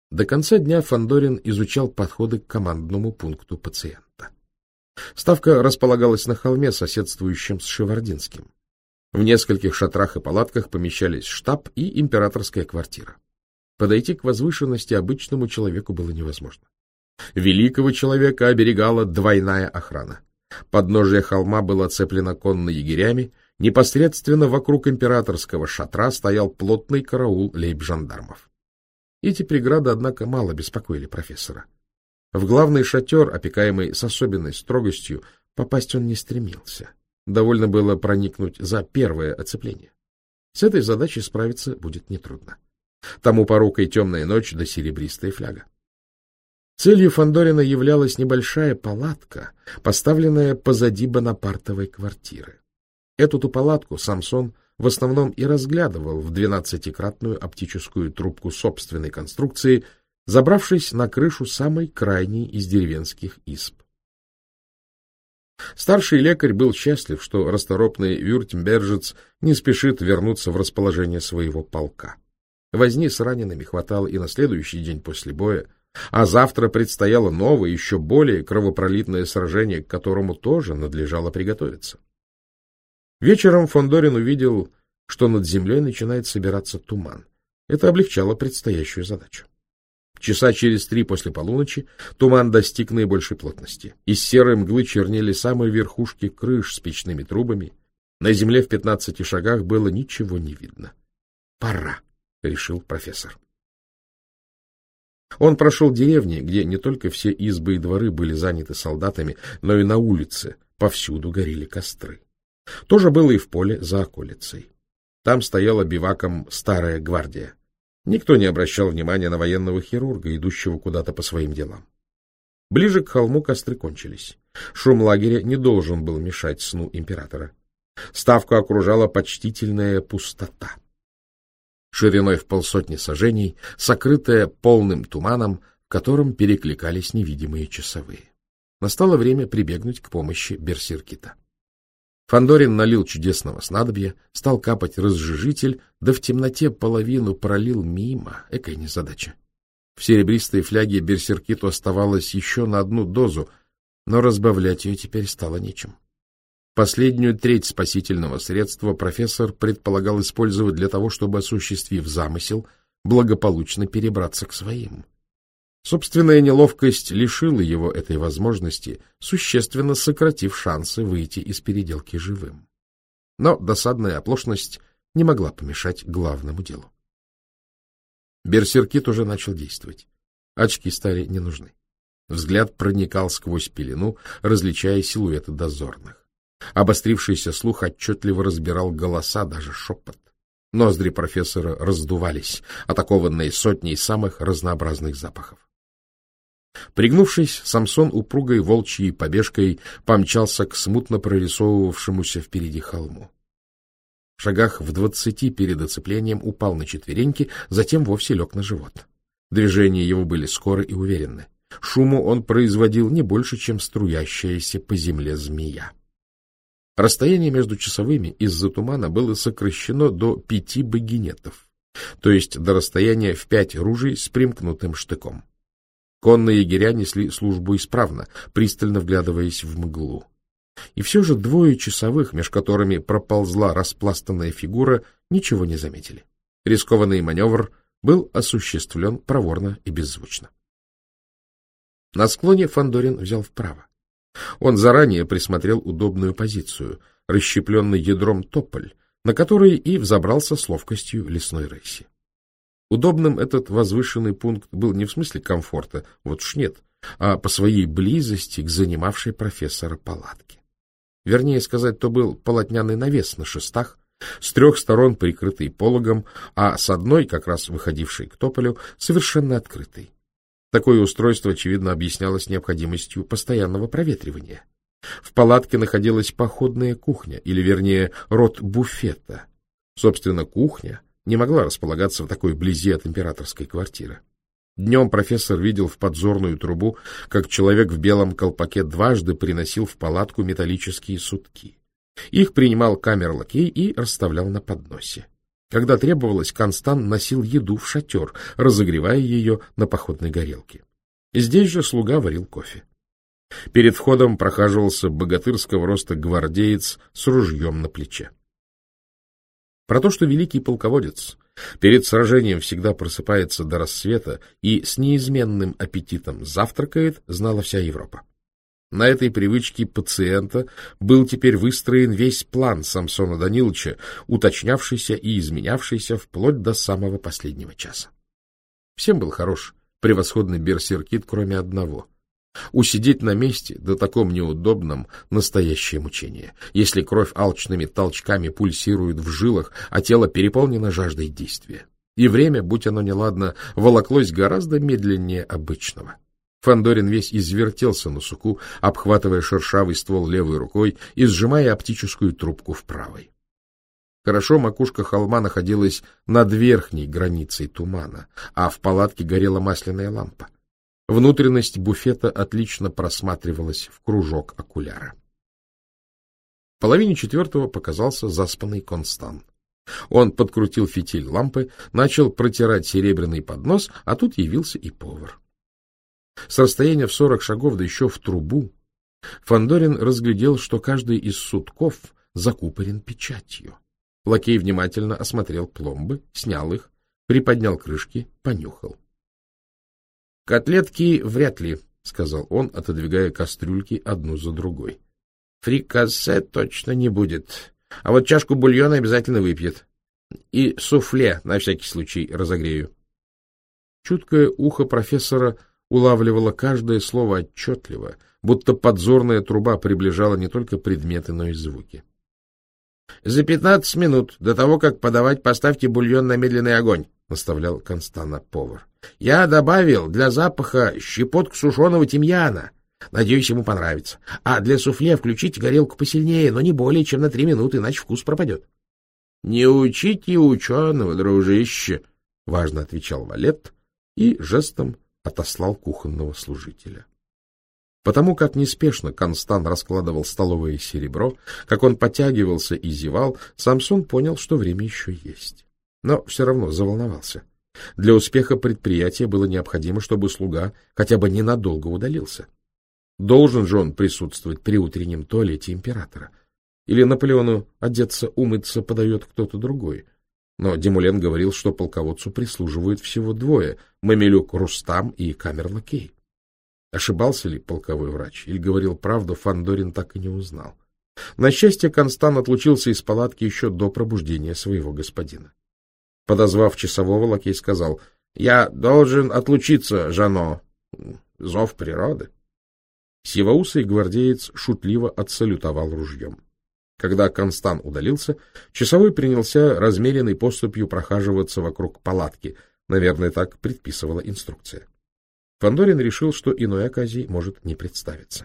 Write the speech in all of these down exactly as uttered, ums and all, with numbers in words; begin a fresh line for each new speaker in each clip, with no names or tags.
До конца дня Фандорин изучал подходы к командному пункту пациента. Ставка располагалась на холме, соседствующем с Шевардинским. В нескольких шатрах и палатках помещались штаб и императорская квартира. Подойти к возвышенности обычному человеку было невозможно. Великого человека оберегала двойная охрана. Подножие холма было оцеплено конно егерями, непосредственно вокруг императорского шатра стоял плотный караул лейб-жандармов. Эти преграды, однако, мало беспокоили профессора. В главный шатер, опекаемый с особенной строгостью, попасть он не стремился. Довольно было проникнуть за первое оцепление. С этой задачей справиться будет нетрудно. Тому порукой темная ночь да серебристая фляга. Целью Фандорина являлась небольшая палатка, поставленная позади Бонапартовой квартиры. Эту-то палатку Самсон в основном и разглядывал в двенадцатикратную оптическую трубку собственной конструкции, забравшись на крышу самой крайней из деревенских изб. Старший лекарь был счастлив, что расторопный вюртембержец не спешит вернуться в расположение своего полка. Возни с ранеными хватало и на следующий день после боя, а завтра предстояло новое, еще более кровопролитное сражение, к которому тоже надлежало приготовиться. Вечером Фандорин увидел, что над землей начинает собираться туман. Это облегчало предстоящую задачу. Часа через три после полуночи туман достиг наибольшей плотности. Из серой мглы чернели самые верхушки крыш с печными трубами. На земле в пятнадцати шагах было ничего не видно. «Пора», — решил профессор. Он прошел деревни, где не только все избы и дворы были заняты солдатами, но и на улице повсюду горели костры. То же было и в поле за околицей. Там стояла биваком старая гвардия. Никто не обращал внимания на военного хирурга, идущего куда-то по своим делам. Ближе к холму костры кончились. Шум лагеря не должен был мешать сну императора. Ставку окружала почтительная пустота. Шириной в полсотни саженей, сокрытая полным туманом, в котором перекликались невидимые часовые. Настало время прибегнуть к помощи берсеркита. Фандорин налил чудесного снадобья, стал капать разжижитель, да в темноте половину пролил мимо. Экая незадача. В серебристой фляге берсеркиту оставалось еще на одну дозу, но разбавлять ее теперь стало нечем. Последнюю треть спасительного средства профессор предполагал использовать для того, чтобы, осуществив замысел, благополучно перебраться к своим. Собственная неловкость лишила его этой возможности, существенно сократив шансы выйти из переделки живым. Но досадная оплошность не могла помешать главному делу. Берсеркит уже начал действовать. Очки стали не нужны. Взгляд проникал сквозь пелену, различая силуэты дозорных. Обострившийся слух отчетливо разбирал голоса, даже шепот. Ноздри профессора раздувались, атакованные сотней самых разнообразных запахов. Пригнувшись, Самсон упругой волчьей побежкой помчался к смутно прорисовывавшемуся впереди холму. В шагах в двадцати перед оцеплением упал на четвереньки, затем вовсе лег на живот. Движения его были скоры и уверенны. Шуму он производил не больше, чем струящаяся по земле змея. Расстояние между часовыми из-за тумана было сокращено до пяти багинетов, то есть до расстояния в пять ружей с примкнутым штыком. Конные егеря несли службу исправно, пристально вглядываясь в мглу. И все же двое часовых, меж которыми проползла распластанная фигура, ничего не заметили. Рискованный маневр был осуществлен проворно и беззвучно. На склоне Фандорин взял вправо. Он заранее присмотрел удобную позицию, расщепленный ядром тополь, на который и взобрался с ловкостью лесной рыси. Удобным этот возвышенный пункт был не в смысле комфорта, вот уж нет, а по своей близости к занимавшей профессора палатке. Вернее сказать, то был полотняный навес на шестах, с трех сторон прикрытый пологом, а с одной, как раз выходившей к тополю, совершенно открытый. Такое устройство, очевидно, объяснялось необходимостью постоянного проветривания. В палатке находилась походная кухня, или, вернее, рот буфета. Собственно, кухня не могла располагаться в такой близи от императорской квартиры. Днем профессор видел в подзорную трубу, как человек в белом колпаке дважды приносил в палатку металлические сутки. Их принимал камер-лакей и расставлял на подносе. Когда требовалось, Констант носил еду в шатер, разогревая ее на походной горелке. Здесь же слуга варил кофе. Перед входом прохаживался богатырского роста гвардеец с ружьем на плече. Про то, что великий полководец перед сражением всегда просыпается до рассвета и с неизменным аппетитом завтракает, знала вся Европа. На этой привычке пациента был теперь выстроен весь план Самсона Даниловича, уточнявшийся и изменявшийся вплоть до самого последнего часа. Всем был хорош превосходный берсеркит, кроме одного. Усидеть на месте, да таком неудобном, настоящее мучение, если кровь алчными толчками пульсирует в жилах, а тело переполнено жаждой действия. И время, будь оно неладно, волоклось гораздо медленнее обычного. Фандорин весь извертелся на суку, обхватывая шершавый ствол левой рукой и сжимая оптическую трубку в правой. Хорошо макушка холма находилась над верхней границей тумана, а в палатке горела масляная лампа. Внутренность буфета отлично просматривалась в кружок окуляра. В половине четвертого показался заспанный Констант. Он подкрутил фитиль лампы, начал протирать серебряный поднос, а тут явился и повар. С расстояния в сорок шагов, да еще в трубу, Фандорин разглядел, что каждый из сутков закупорен печатью. Лакей внимательно осмотрел пломбы, снял их, приподнял крышки, понюхал. — Котлетки вряд ли, — сказал он, отодвигая кастрюльки одну за другой. — Фрикасе точно не будет, а вот чашку бульона обязательно выпьет. И суфле на всякий случай разогрею. Чуткое ухо профессора улавливало каждое слово отчетливо, будто подзорная труба приближала не только предметы, но и звуки. — За пятнадцать минут до того, как подавать, поставьте бульон на медленный огонь, — наставлял Констант повар. — Я добавил для запаха щепотку сушеного тимьяна. Надеюсь, ему понравится. А для суфле включите горелку посильнее, но не более чем на три минуты, иначе вкус пропадет. — Не учите ученого, дружище, — важно отвечал валет и жестом отослал кухонного служителя. Потому как неспешно Констант раскладывал столовое серебро, как он потягивался и зевал, Самсон понял, что время еще есть. Но все равно заволновался. Для успеха предприятия было необходимо, чтобы слуга хотя бы ненадолго удалился. Должен же он присутствовать при утреннем туалете императора. Или Наполеону одеться, умыться подает кто-то другой. Но Демулен говорил, что полководцу прислуживают всего двое — мамилюк Рустам и камер-лакей. Ошибался ли полковой врач или говорил правду, Фандорин так и не узнал. На счастье, Констант отлучился из палатки еще до пробуждения своего господина. Подозвав часового, лакей сказал: — Я должен отлучиться, Жано. Зов природы. Сивоусый гвардеец шутливо отсалютовал ружьем. Когда Констант удалился, часовой принялся размеренной поступью прохаживаться вокруг палатки. Наверное, так предписывала инструкция. Фандорин решил, что иной оказии может не представиться.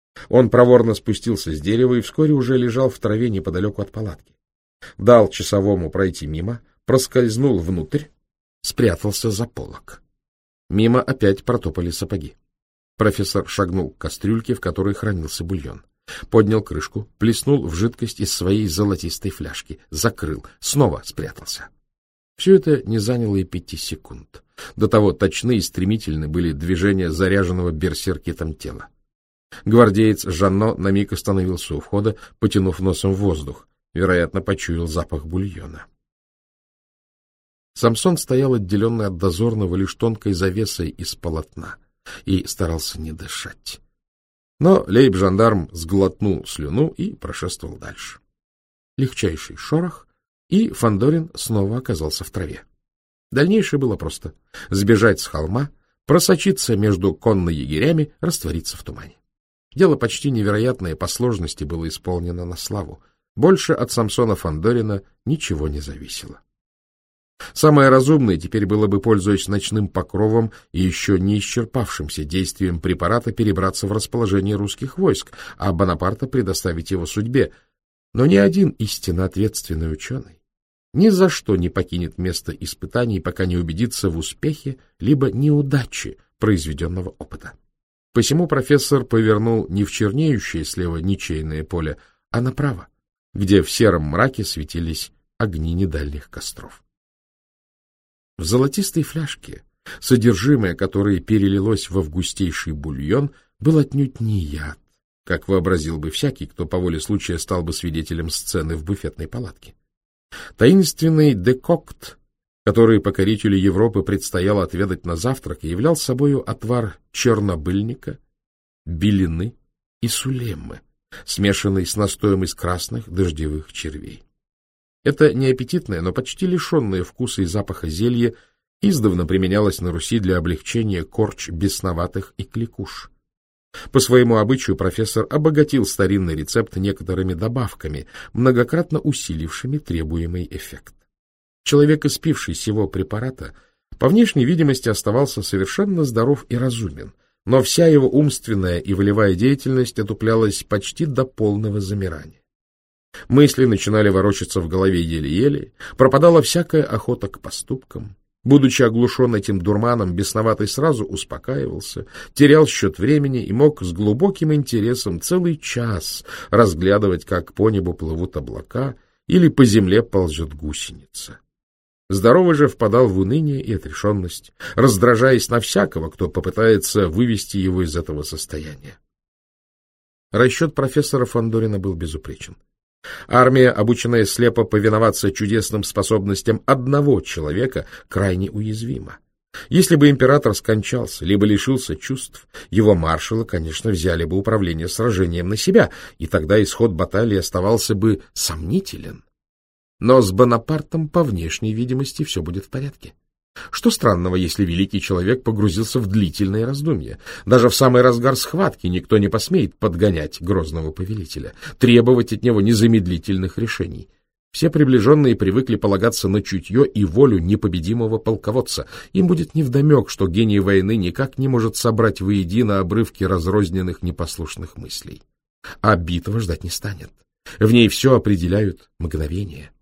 Он проворно спустился с дерева и вскоре уже лежал в траве неподалеку от палатки. Дал часовому пройти мимо, проскользнул внутрь, спрятался за полог. Мимо опять протопали сапоги. Профессор шагнул к кастрюльке, в которой хранился бульон. Поднял крышку, плеснул в жидкость из своей золотистой фляжки, закрыл, снова спрятался. Все это не заняло и пяти секунд. До того точны и стремительны были движения заряженного берсеркитом тела. Гвардеец Жанно на миг остановился у входа, потянув носом в воздух. Вероятно, почуял запах бульона. Самсон стоял отделенный от дозорного лишь тонкой завесой из полотна и старался не дышать. Но лейб-жандарм сглотнул слюну и прошествовал дальше. Легчайший шорох, и Фандорин снова оказался в траве. Дальнейшее было просто — сбежать с холма, просочиться между конно-егерями, раствориться в тумане. Дело почти невероятное по сложности было исполнено на славу. Больше от Самсона Фандорина ничего не зависело. Самое разумное теперь было бы, пользуясь ночным покровом и еще не исчерпавшимся действием препарата, перебраться в расположение русских войск, а Бонапарта предоставить его судьбе. Но ни один истинно ответственный ученый ни за что не покинет место испытаний, пока не убедится в успехе либо неудаче произведенного опыта. Посему профессор повернул не в чернеющее слева ничейное поле, а направо, где в сером мраке светились огни недальних костров. В золотистой фляжке, содержимое которой перелилось в августейший бульон, был отнюдь не яд, как вообразил бы всякий, кто по воле случая стал бы свидетелем сцены в буфетной палатке. Таинственный декокт, который покорителю Европы предстояло отведать на завтрак, являл собою отвар чернобыльника, белины и сулеммы, смешанный с настоем из красных дождевых червей. Это неаппетитное, но почти лишенное вкуса и запаха зелье издавна применялось на Руси для облегчения корч бесноватых и кликуш. По своему обычаю профессор обогатил старинный рецепт некоторыми добавками, многократно усилившими требуемый эффект. Человек, испивший сего препарата, по внешней видимости оставался совершенно здоров и разумен, но вся его умственная и волевая деятельность отуплялась почти до полного замирания. Мысли начинали ворочаться в голове еле-еле, пропадала всякая охота к поступкам. Будучи оглушен этим дурманом, бесноватый сразу успокаивался, терял счет времени и мог с глубоким интересом целый час разглядывать, как по небу плывут облака или по земле ползет гусеница. Здоровый же впадал в уныние и отрешенность, раздражаясь на всякого, кто попытается вывести его из этого состояния. Расчет профессора Фандорина был безупречен. Армия, обученная слепо повиноваться чудесным способностям одного человека, крайне уязвима. Если бы император скончался, либо лишился чувств, его маршалы, конечно, взяли бы управление сражением на себя, и тогда исход баталии оставался бы сомнителен. Но с Бонапартом, по внешней видимости, все будет в порядке. Что странного, если великий человек погрузился в длительное раздумье? Даже в самый разгар схватки никто не посмеет подгонять грозного повелителя, требовать от него незамедлительных решений. Все приближенные привыкли полагаться на чутье и волю непобедимого полководца. Им будет невдомек, что гений войны никак не может собрать воедино обрывки разрозненных непослушных мыслей. А битва ждать не станет. В ней все определяют мгновения.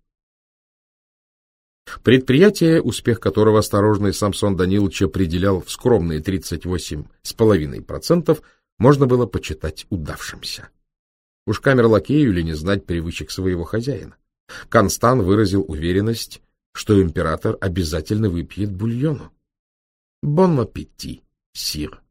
Предприятие, успех которого осторожный Самсон Данилович определял в скромные тридцать восемь с половиной процентов, можно было почитать удавшимся. Уж камер-лакею ли не знать привычек своего хозяина? Констан выразил уверенность, что император обязательно выпьет бульону. Бон аппетит, сир.